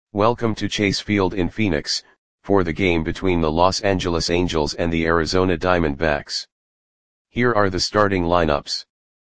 Welcome to Chase Field in Phoenix, for the game between the Los Angeles Angels and the Arizona Diamondbacks. Here are the starting lineups.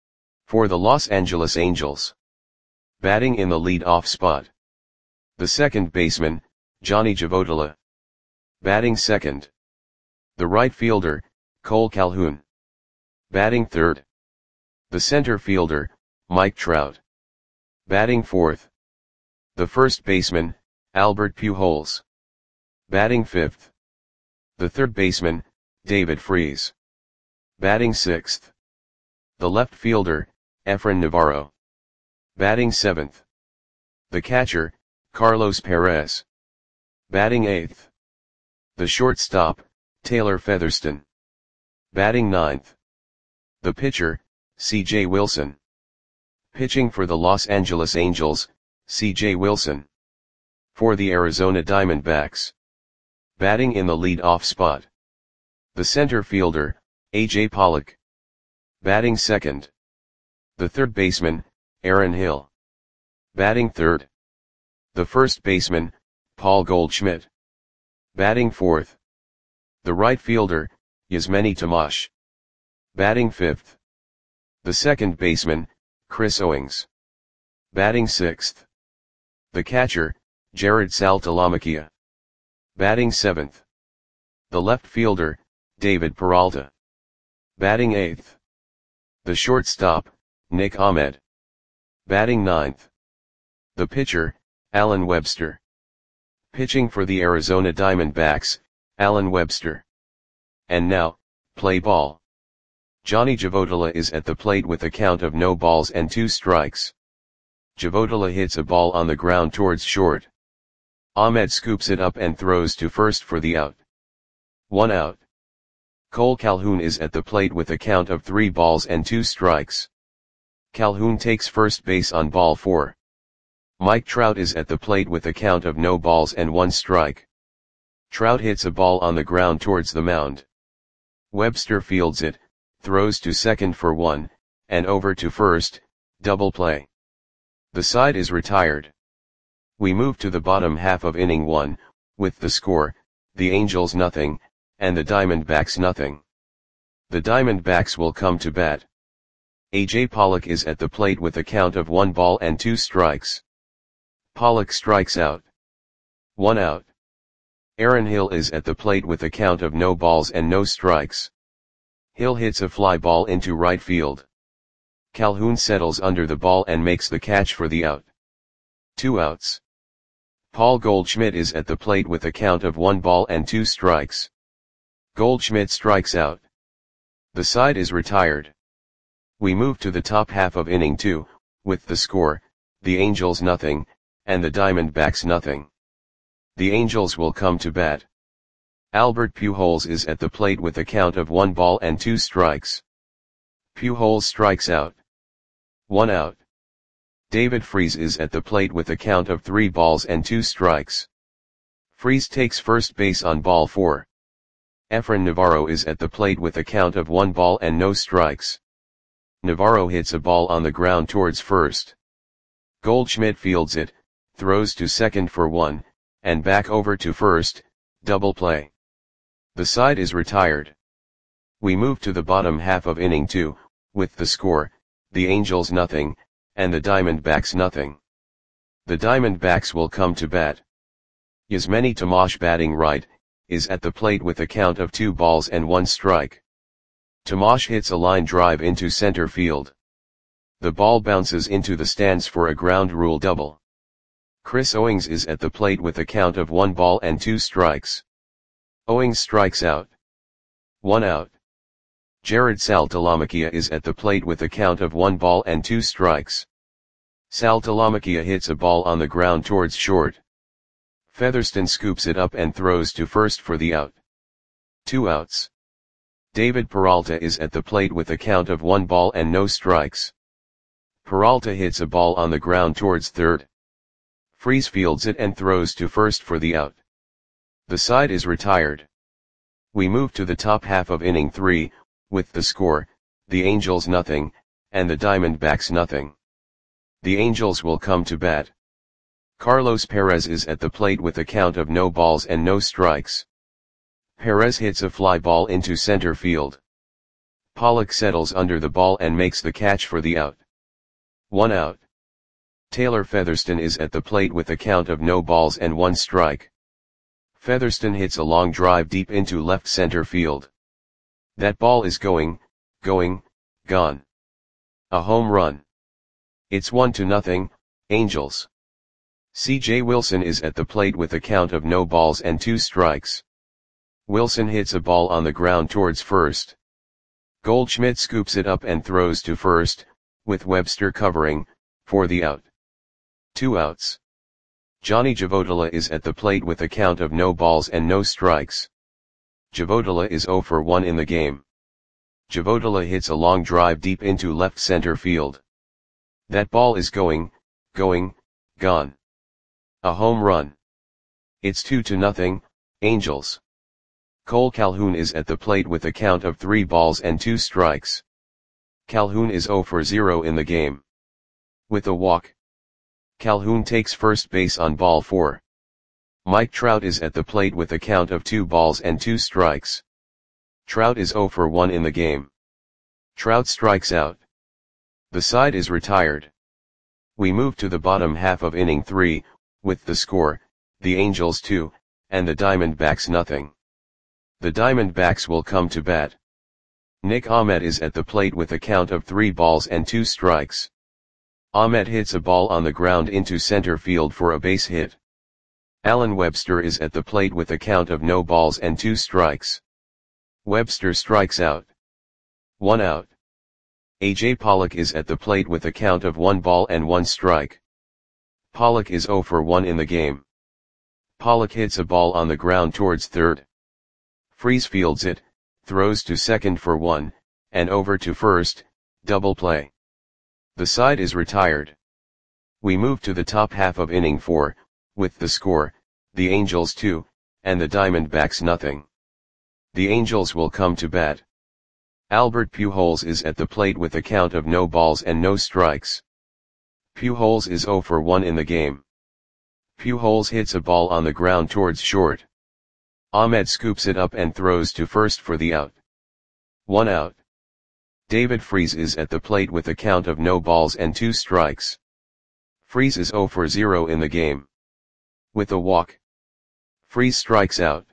For the Los Angeles Angels. Batting in the lead-off spot. The second baseman, Johnny Javotila. Batting second. The right fielder, Cole Calhoun. Batting third. The center fielder, Mike Trout. Batting fourth. The first baseman, Albert Pujols. Batting fifth. The third baseman, David Freese. Batting sixth. The left fielder, Efrain Navarro. Batting seventh. The catcher, Carlos Perez. Batting eighth. The shortstop, Taylor Featherston. Batting ninth. The pitcher, C.J. Wilson. Pitching for the Los Angeles Angels, C.J. Wilson. For the Arizona Diamondbacks. Batting in the lead-off spot. The center fielder, A.J. Pollock. Batting second. The third baseman, Aaron Hill. Batting third. The first baseman, Paul Goldschmidt. Batting fourth. The right fielder, Yasmany Tomas. Batting fifth. The second baseman, Chris Owings. Batting sixth. The catcher, Jared Saltalamacchia. Batting seventh. The left fielder, David Peralta. Batting eighth. The shortstop, Nick Ahmed. Batting ninth. The pitcher, Alan Webster. Pitching for the Arizona Diamondbacks, Alan Webster. And now, play ball. Johnny Javotila is at the plate with a count of no balls and 2 strikes. Javotila hits a ball on the ground towards short. Ahmed scoops it up and throws to first for the out. 1 out. Cole Calhoun is at the plate with a count of 3 balls and 2 strikes. Calhoun takes first base on ball 4. Mike Trout is at the plate with a count of no balls and 1 strike. Trout hits a ball on the ground towards the mound. Webster fields it, throws to second for 1, and over to first, double play. The side is retired. We move to the bottom half of inning 1, with the score, the Angels nothing, and the Diamondbacks nothing. The Diamondbacks will come to bat. A.J. Pollock is at the plate with a count of 1 ball and 2 strikes. Pollock strikes out. 1 out. Aaron Hill is at the plate with a count of no balls and no strikes. Hill hits a fly ball into right field. Calhoun settles under the ball and makes the catch for the out. 2 outs. Paul Goldschmidt is at the plate with a count of 1 ball and 2 strikes. Goldschmidt strikes out. The side is retired. We move to the top half of inning 2, with the score, the Angels nothing, and the Diamondbacks nothing. The Angels will come to bat. Albert Pujols is at the plate with a count of 1 ball and 2 strikes. Pujols strikes out. 1 out. David Freese is at the plate with a count of 3 balls and 2 strikes. Freese takes first base on ball 4. Efrain Navarro is at the plate with a count of 1 ball and no strikes. Navarro hits a ball on the ground towards first. Goldschmidt fields it, throws to second for 1, and back over to first, double play. The side is retired. We move to the bottom half of inning 2, with the score, the Angels nothing, and the Diamondbacks nothing. The Diamondbacks will come to bat. Yasmany Tomas batting right, is at the plate with a count of 2 balls and 1 strike. Tomas hits a line drive into center field. The ball bounces into the stands for a ground rule double. Chris Owings is at the plate with a count of 1 ball and 2 strikes. Owings strikes out. 1 out. Jared Saltalamacchia is at the plate with a count of 1 ball and 2 strikes. Saltalamacchia hits a ball on the ground towards short. Featherston scoops it up and throws to first for the out. 2 outs. David Peralta is at the plate with a count of 1 ball and no strikes. Peralta hits a ball on the ground towards third. Freese fields it and throws to first for the out. The side is retired. We move to the top half of inning 3, with the score, the Angels nothing, and the Diamondbacks nothing. The Angels will come to bat. Carlos Perez is at the plate with a count of no balls and no strikes. Perez hits a fly ball into center field. Pollock settles under the ball and makes the catch for the out. 1 out. Taylor Featherston is at the plate with a count of no balls and 1 strike. Featherston hits a long drive deep into left center field. That ball is going, gone. A home run. It's 1-0, Angels. C.J. Wilson is at the plate with a count of no balls and 2 strikes. Wilson hits a ball on the ground towards first. Goldschmidt scoops it up and throws to first, with Webster covering, for the out. 2 outs. Johnny Javotila is at the plate with a count of no balls and no strikes. Javotila is 0 for 1 in the game. Javotila hits a long drive deep into left center field. That ball is going, gone. A home run. It's 2-0, Angels. Cole Calhoun is at the plate with a count of 3 balls and 2 strikes. Calhoun is 0 for 0 in the game. With a walk, Calhoun takes first base on ball 4. Mike Trout is at the plate with a count of 2 balls and 2 strikes. Trout is 0 for 1 in the game. Trout strikes out. The side is retired. We move to the bottom half of inning 3, with the score, the Angels 2, and the Diamondbacks nothing. The Diamondbacks will come to bat. Nick Ahmed is at the plate with a count of 3 balls and 2 strikes. Ahmed hits a ball on the ground into center field for a base hit. Alan Webster is at the plate with a count of no balls and 2 strikes. Webster strikes out. 1 out. A.J. Pollock is at the plate with a count of 1 ball and 1 strike. Pollock is 0 for 1 in the game. Pollock hits a ball on the ground towards third. Freese fields it, throws to second for 1, and over to first, double play. The side is retired. We move to the top half of inning 4, with the score, the Angels 2, and the Diamondbacks nothing. The Angels will come to bat. Albert Pujols is at the plate with a count of no balls and no strikes. Pujols is 0 for 1 in the game. Pujols hits a ball on the ground towards short. Ahmed scoops it up and throws to first for the out. 1 out. David Freese is at the plate with a count of no balls and 2 strikes. Freese is 0 for 0 in the game. With a walk, Freese strikes out.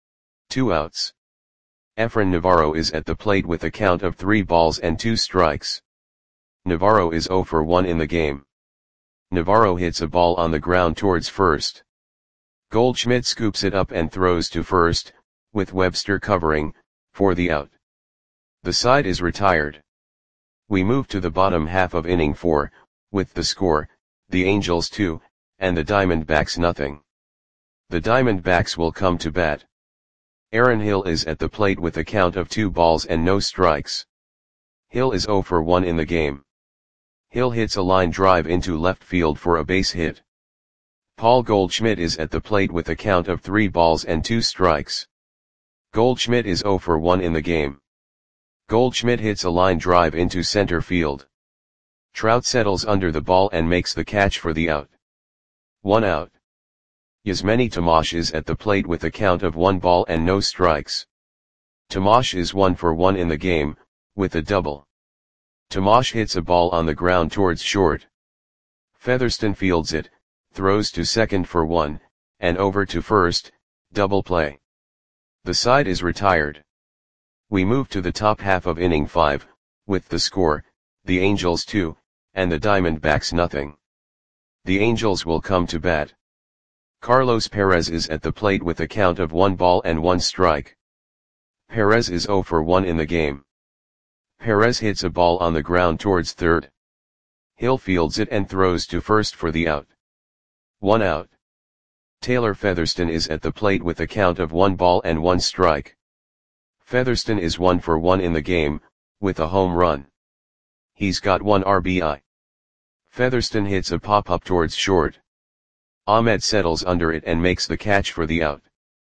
2 outs. Efrain Navarro is at the plate with a count of 3 balls and 2 strikes. Navarro is 0 for 1 in the game. Navarro hits a ball on the ground towards first. Goldschmidt scoops it up and throws to first, with Webster covering, for the out. The side is retired. We move to the bottom half of inning 4, with the score, the Angels 2, and the Diamondbacks nothing. The Diamondbacks will come to bat. Aaron Hill is at the plate with a count of 2 balls and no strikes. Hill is 0 for 1 in the game. Hill hits a line drive into left field for a base hit. Paul Goldschmidt is at the plate with a count of 3 balls and 2 strikes. Goldschmidt is 0 for 1 in the game. Goldschmidt hits a line drive into center field. Trout settles under the ball and makes the catch for the out. 1 out. Yasmani Tomas is at the plate with a count of 1 ball and no strikes. Tomas is 1 for 1 in the game, with a double. Tomas hits a ball on the ground towards short. Featherston fields it, throws to second for 1, and over to first, double play. The side is retired. We move to the top half of inning 5, with the score, the Angels 2, and the Diamondbacks nothing. The Angels will come to bat. Carlos Perez is at the plate with a count of 1 ball and 1 strike. Perez is 0 for 1 in the game. Perez hits a ball on the ground towards third. Hill fields it and throws to first for the out. 1 out. Taylor Featherston is at the plate with a count of 1 ball and 1 strike. Featherston is 1 for 1 in the game, with a home run. He's got 1 RBI. Featherston hits a pop-up towards short. Ahmed settles under it and makes the catch for the out.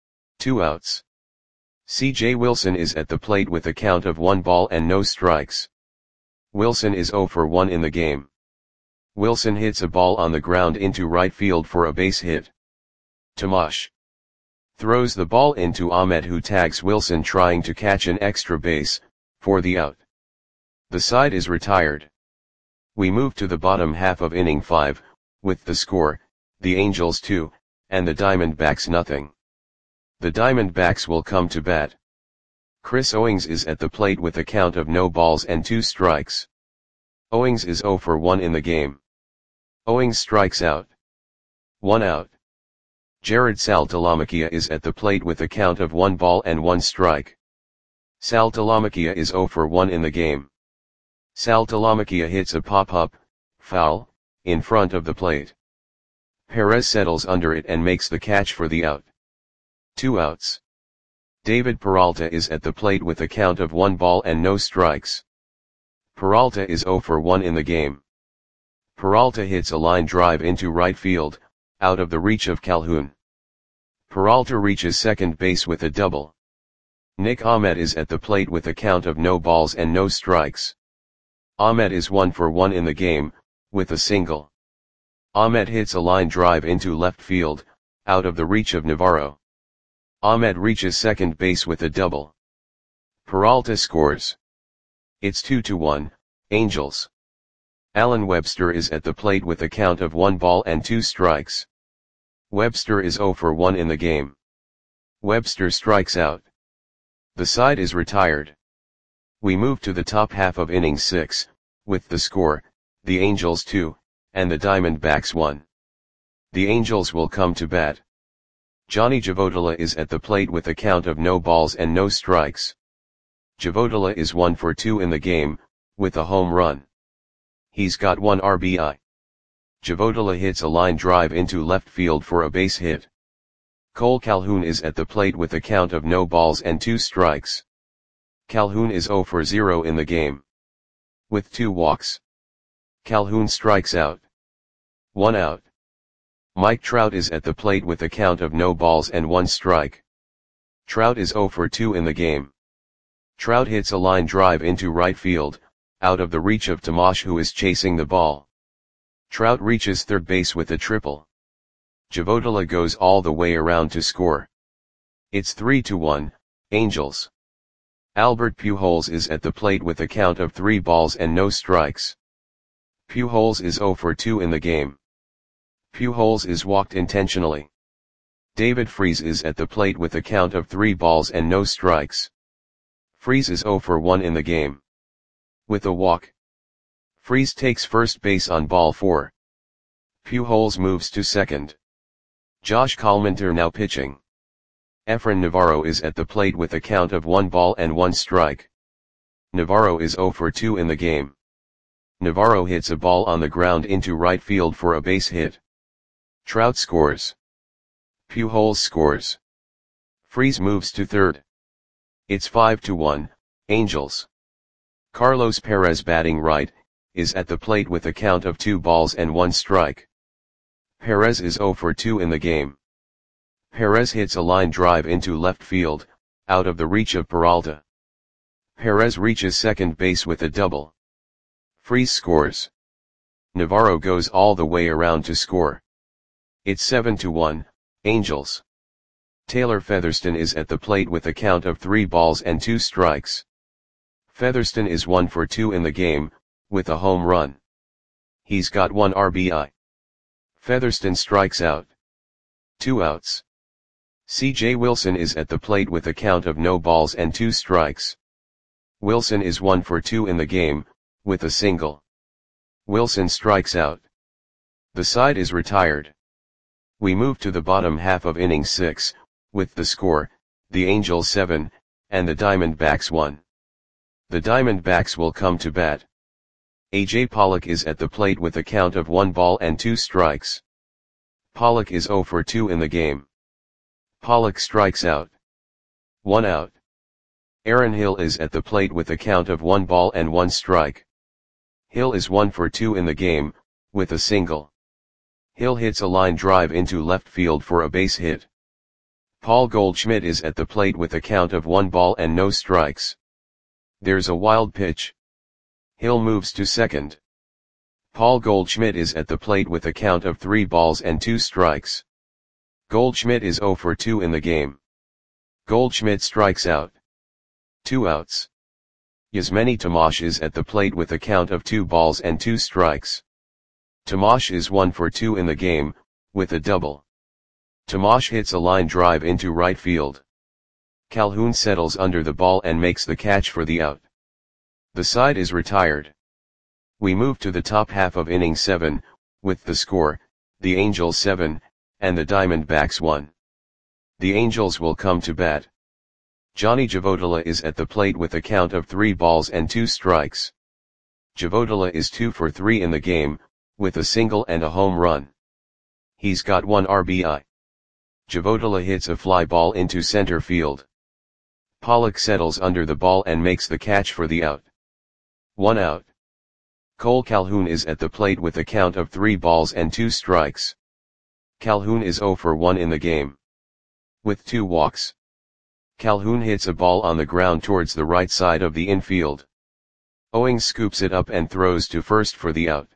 2 outs. C.J. Wilson is at the plate with a count of 1 ball and no strikes. Wilson is 0 for 1 in the game. Wilson hits a ball on the ground into right field for a base hit. Tomash throws the ball into Ahmed, who tags Wilson trying to catch an extra base, for the out. The side is retired. We move to the bottom half of inning 5, with the score, the Angels 2, and the Diamondbacks nothing. The Diamondbacks will come to bat. Chris Owings is at the plate with a count of no balls and 2 strikes. Owings is 0 for 1 in the game. Owings strikes out. 1 out. Jared Saltalamacchia is at the plate with a count of 1 ball and 1 strike. Saltalamacchia is 0 for 1 in the game. Saltalamacchia hits a pop-up, foul, in front of the plate. Perez settles under it and makes the catch for the out. 2 outs. David Peralta is at the plate with a count of 1 ball and no strikes. Peralta is 0 for 1 in the game. Peralta hits a line drive into right field, out of the reach of Calhoun. Peralta reaches second base with a double. Nick Ahmed is at the plate with a count of no balls and no strikes. Ahmed is 1 for 1 in the game, with a single. Ahmed hits a line drive into left field, out of the reach of Navarro. Ahmed reaches second base with a double. Peralta scores. It's 2-1, Angels. Alan Webster is at the plate with a count of 1 ball and 2 strikes. Webster is 0 for 1 in the game. Webster strikes out. The side is retired. We move to the top half of inning 6, with the score, the Angels 2, and the Diamondbacks 1. The Angels will come to bat. Johnny Javotila is at the plate with a count of no balls and no strikes. Javotila is 1 for 2 in the game, with a home run. He's got 1 RBI. Javotila hits a line drive into left field for a base hit. Cole Calhoun is at the plate with a count of no balls and 2 strikes. Calhoun is 0 for 0 in the game. With 2 walks. Calhoun strikes out. 1 out. Mike Trout is at the plate with a count of no balls and 1 strike. Trout is 0 for 2 in the game. Trout hits a line drive into right field, out of the reach of Tomash, who is chasing the ball. Trout reaches third base with a triple. Javotila goes all the way around to score. It's 3-1, Angels. Albert Pujols is at the plate with a count of 3 balls and no strikes. Pujols is 0 for 2 in the game. Pujols is walked intentionally. David Freese is at the plate with a count of 3 balls and no strikes. Freese is 0 for 1 in the game. With a walk. Freese takes first base on ball 4. Pujols moves to second. Josh Collmenter now pitching. Efrain Navarro is at the plate with a count of 1 ball and 1 strike. Navarro is 0 for 2 in the game. Navarro hits a ball on the ground into right field for a base hit. Trout scores. Pujols scores. Freese moves to third. It's 5-1, Angels. Carlos Perez, batting right, is at the plate with a count of 2 balls and 1 strike. Perez is 0 for 2 in the game. Perez hits a line drive into left field, out of the reach of Peralta. Perez reaches second base with a double. Freese scores. Navarro goes all the way around to score. It's 7-1, Angels. Taylor Featherston is at the plate with a count of 3 balls and 2 strikes. Featherston is 1 for 2 in the game, with a home run. He's got 1 RBI. Featherston strikes out. 2 outs. C.J. Wilson is at the plate with a count of no balls and 2 strikes. Wilson is 1 for 2 in the game, with a single. Wilson strikes out. The side is retired. We move to the bottom half of inning 6, with the score, the Angels 7, and the Diamondbacks 1. The Diamondbacks will come to bat. A.J. Pollock is at the plate with a count of 1 ball and 2 strikes. Pollock is 0 for 2 in the game. Pollock strikes out. 1 out. Aaron Hill is at the plate with a count of 1 ball and 1 strike. Hill is 1 for 2 in the game, with a single. Hill hits a line drive into left field for a base hit. Paul Goldschmidt is at the plate with a count of 1 ball and no strikes. There's a wild pitch. Hill moves to second. Paul Goldschmidt is at the plate with a count of 3 balls and 2 strikes. Goldschmidt is 0 for 2 in the game. Goldschmidt strikes out. 2 outs. Yasmany Tomash is at the plate with a count of 2 balls and 2 strikes. Tomash is 1 for 2 in the game, with a double. Tomash hits a line drive into right field. Calhoun settles under the ball and makes the catch for the out. The side is retired. We move to the top half of inning 7, with the score, the Angels 7, and the Diamondbacks 1. The Angels will come to bat. Johnny Javodala is at the plate with a count of 3 balls and 2 strikes. Javodala is 2 for 3 in the game, with a single and a home run. He's got 1 RBI. Javodala hits a fly ball into center field. Pollock settles under the ball and makes the catch for the out. 1 out. Cole Calhoun is at the plate with a count of 3 balls and 2 strikes. Calhoun is 0 for 1 in the game. With 2 walks. Calhoun hits a ball on the ground towards the right side of the infield. Owings scoops it up and throws to first for the out.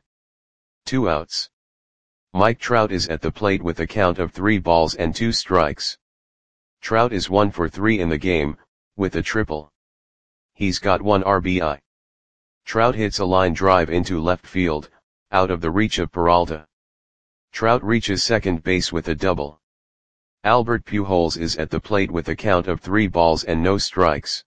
2 outs. Mike Trout is at the plate with a count of 3 balls and 2 strikes. Trout is 1 for 3 in the game, with a triple. He's got 1 RBI. Trout hits a line drive into left field, out of the reach of Peralta. Trout reaches second base with a double. Albert Pujols is at the plate with a count of 3 balls and no strikes.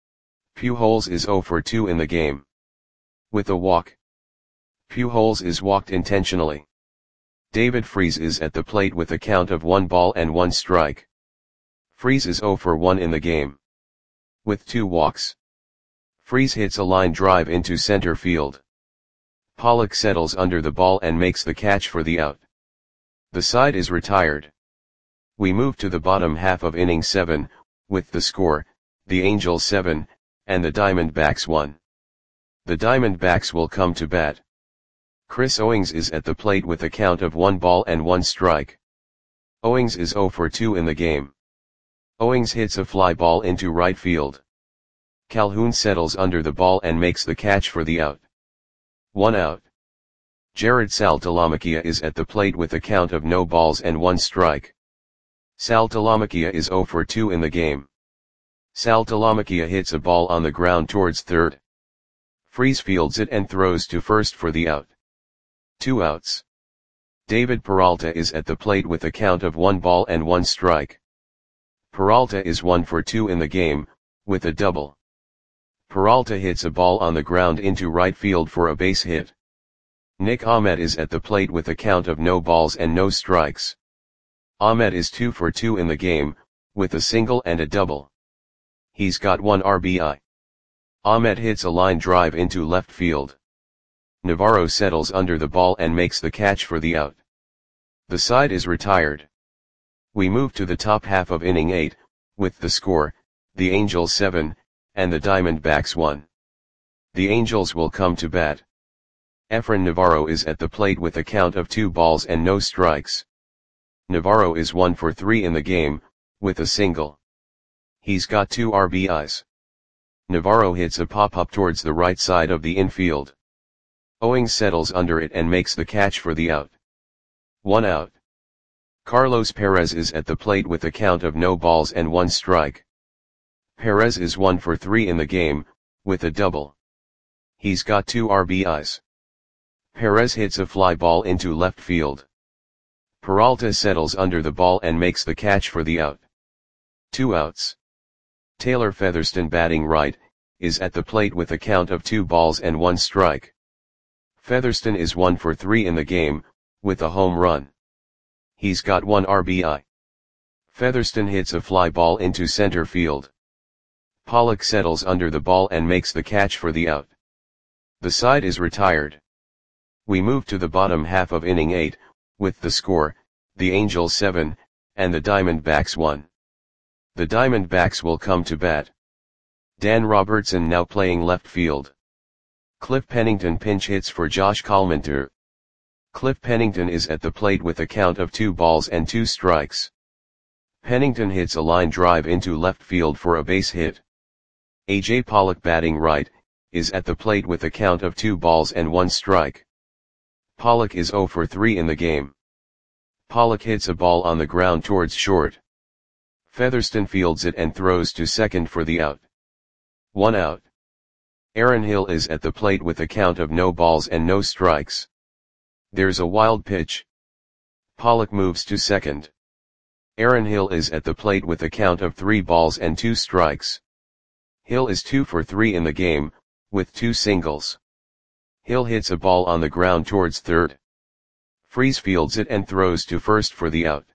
Pujols is 0 for 2 in the game. With a walk. Pujols is walked intentionally. David Freese is at the plate with a count of 1 ball and 1 strike. Freese is 0 for 1 in the game. With 2 walks. Freese hits a line drive into center field. Pollock settles under the ball and makes the catch for the out. The side is retired. We move to the bottom half of inning 7, with the score, the Angels 7, and the Diamondbacks 1. The Diamondbacks will come to bat. Chris Owings is at the plate with a count of 1 ball and 1 strike. Owings is 0 for 2 in the game. Owings hits a fly ball into right field. Calhoun settles under the ball and makes the catch for the out. 1 out. Jared Saltalamacchia is at the plate with a count of no balls and 1 strike. Saltalamacchia is 0 for 2 in the game. Saltalamacchia hits a ball on the ground towards third. Freese fields it and throws to first for the out. 2 outs. David Peralta is at the plate with a count of 1 ball and 1 strike. Peralta is 1 for 2 in the game, with a double. Peralta hits a ball on the ground into right field for a base hit. Nick Ahmed is at the plate with a count of no balls and no strikes. Ahmed is 2 for 2 in the game, with a single and a double. He's got 1 RBI. Ahmed hits a line drive into left field. Navarro settles under the ball and makes the catch for the out. The side is retired. We move to the top half of inning 8, with the score, the Angels 7, and the Diamondbacks 1. The Angels will come to bat. Efrain Navarro is at the plate with a count of 2 balls and no strikes. Navarro is 1 for 3 in the game, with a single. He's got 2 RBIs. Navarro hits a pop-up towards the right side of the infield. Owings settles under it and makes the catch for the out. 1 out. Carlos Perez is at the plate with a count of no balls and 1 strike. Perez is 1 for 3 in the game, with a double. He's got 2 RBIs. Perez hits a fly ball into left field. Peralta settles under the ball and makes the catch for the out. 2 outs. Taylor Featherston, batting right, is at the plate with a count of 2 balls and 1 strike. Featherston is 1 for 3 in the game, with a home run. He's got 1 RBI. Featherston hits a fly ball into center field. Pollock settles under the ball and makes the catch for the out. The side is retired. We move to the bottom half of inning 8, with the score, the Angels 7, and the Diamondbacks 1. The Diamondbacks will come to bat. Dan Robertson now playing left field. Cliff Pennington pinch hits for Josh Collmenter. Cliff Pennington is at the plate with a count of 2 balls and 2 strikes. Pennington hits a line drive into left field for a base hit. A.J. Pollock, batting right, is at the plate with a count of 2 balls and 1 strike. Pollock is 0 for 3 in the game. Pollock hits a ball on the ground towards short. Featherston fields it and throws to second for the out. 1 out. Aaron Hill is at the plate with a count of no balls and no strikes. There's a wild pitch. Pollock moves to second. Aaron Hill is at the plate with a count of 3 balls and 2 strikes. Hill is 2 for 3 in the game, with 2 singles. Hill hits a ball on the ground towards third. Freese fields it and throws to first for the out.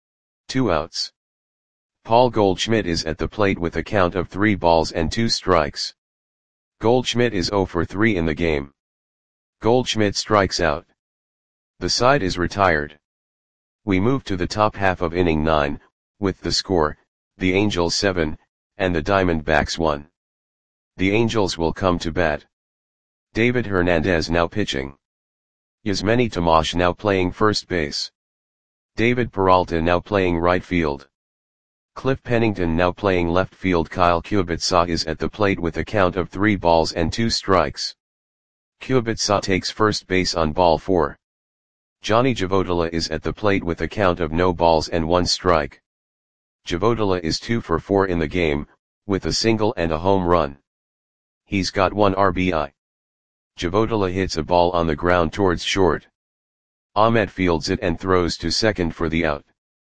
2 outs. Paul Goldschmidt is at the plate with a count of 3 balls and 2 strikes. Goldschmidt is 0 for 3 in the game. Goldschmidt strikes out. The side is retired. We move to the top half of inning 9, with the score, the Angels 7, and the Diamondbacks 1. The Angels will come to bat. David Hernandez now pitching. Yasmani Tomasz now playing first base. David Peralta now playing right field. Cliff Pennington now playing left field. Kyle Kubica is at the plate with a count of 3 balls and 2 strikes. Kubica takes first base on ball 4. Johnny Javodala is at the plate with a count of no balls and 1 strike. Javodala is 2 for 4 in the game, with a single and a home run. He's got 1 RBI. Javodala hits a ball on the ground towards short. Ahmed fields it and throws to second for the out.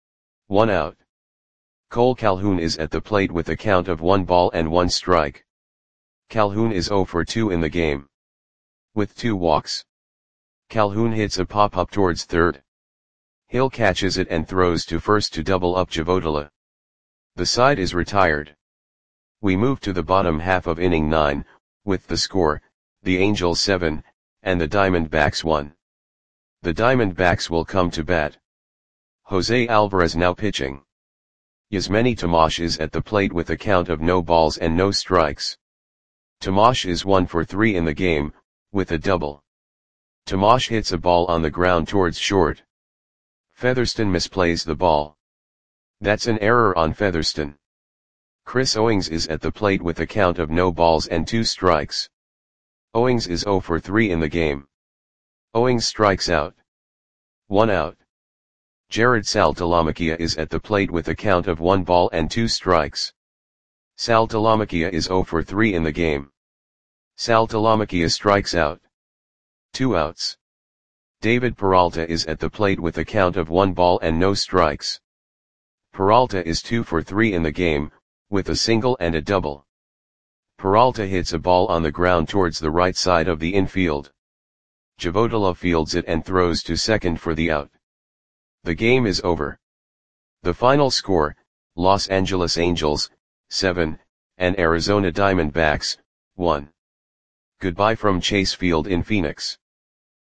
1 out. Cole Calhoun is at the plate with a count of 1 ball and 1 strike. Calhoun is 0 for 2 in the game. With 2 walks. Calhoun hits a pop-up towards third. Hill catches it and throws to first to double up Javodala. The side is retired. We move to the bottom half of inning 9, with the score, the Angels 7, and the Diamondbacks 1. The Diamondbacks will come to bat. Jose Alvarez now pitching. Yasmani Tomasz is at the plate with a count of no balls and no strikes. Tomasz is 1 for 3 in the game, with a double. Tomasz hits a ball on the ground towards short. Featherston misplays the ball. That's an error on Featherston. Chris Owings is at the plate with a count of no balls and 2 strikes. Owings is 0 for 3 in the game. Owings strikes out. 1 out. Jared Saltalamacchia is at the plate with a count of 1 ball and 2 strikes. Saltalamacchia is 0 for 3 in the game. Saltalamacchia strikes out. 2 outs. David Peralta is at the plate with a count of 1 ball and no strikes. Peralta is 2 for 3 in the game, with a single and a double. Peralta hits a ball on the ground towards the right side of the infield. Javodala fields it and throws to second for the out. The game is over. The final score, Los Angeles Angels, 7, and Arizona Diamondbacks, 1. Goodbye from Chase Field in Phoenix.